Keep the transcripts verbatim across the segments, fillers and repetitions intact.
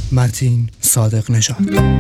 متین صادق نژاد.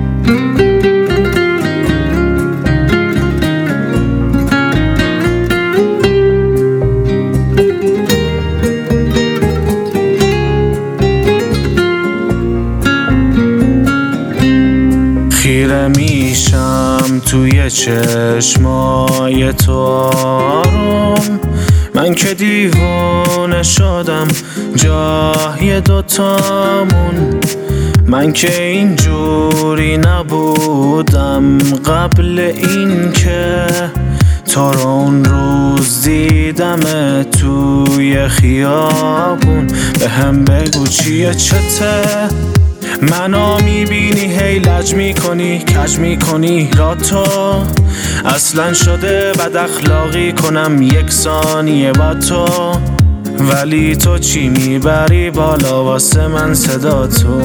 خیره میشم توی چشمای تو آروم، من که دیوانه شدم جای دوتامون. من که اینجوری نبودم قبل این که تو رو اون روز دیدم توی خیابون. به هم بگو چیه چته، منو میبینی هی لج میکنی کج میکنی را تو اصلا شده بد اخلاقی کنم یک ثانیه با تو، ولی تو چی میبری بالا واسه من صدا تو.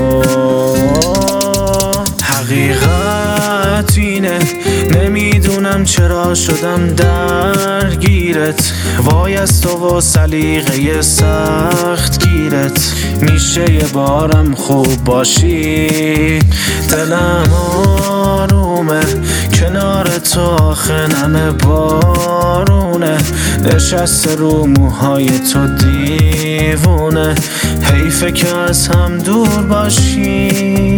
حقیقت اینه نمیدونم چرا شدم درگیرت، وای از تو و سلیقه سخت گیرت. میشه یه بارم خوب باشی، دلم آرومه کنار تو، آخه نمه بارونه نشسته رو موهای تو دیوونه. حیفه که از هم دور باشی.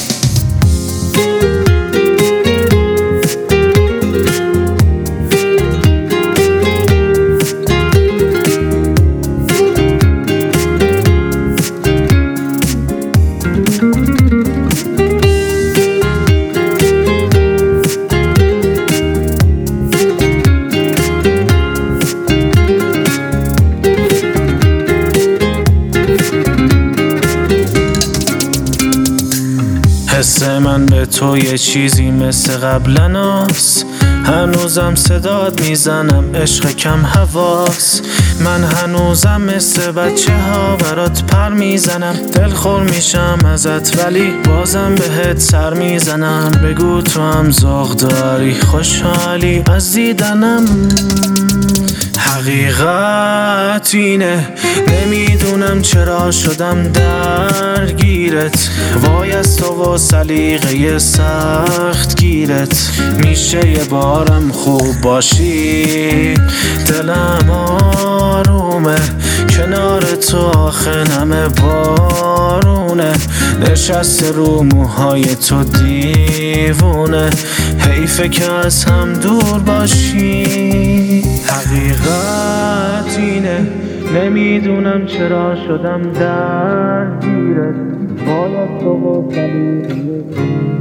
حس من به تو یه چیزی مثل قبلناست، هنوزم صدات میزنم عشق کم حواس. من هنوزم مثل بچه ها برات پر میزنم، دلخور میشم ازت ولی بازم بهت سر میزنم. بگو تو هم ذوق داری خوشحالی از دیدنم. حقیقت اینه نمیدونم چرا شدم درگیرت، وای از تو و سلیقه سخت گیرت. میشه یه بارم خوب باشی، دلم آرومه کنار تو، آخه نمه بارونه نشسته رو موهای تو دیوونه. حیفه که از هم دور باشی. حقیقت اینه نمیدونم چرا شدم درگیرت، وای از تو و سلیقه